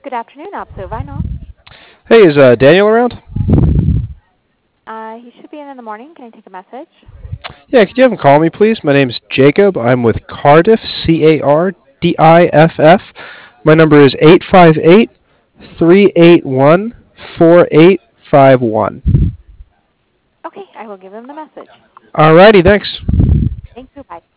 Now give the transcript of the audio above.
Good afternoon, Opso Vinyl. Hey, is Daniel around? He should be in the morning. Can I take a message? Yeah, could you have him call me, please? My name's Jacob. I'm with Cardiff, Cardiff. My number is 858-381-4851. Okay, I will give him the message. Alrighty, thanks. Thank you. Bye.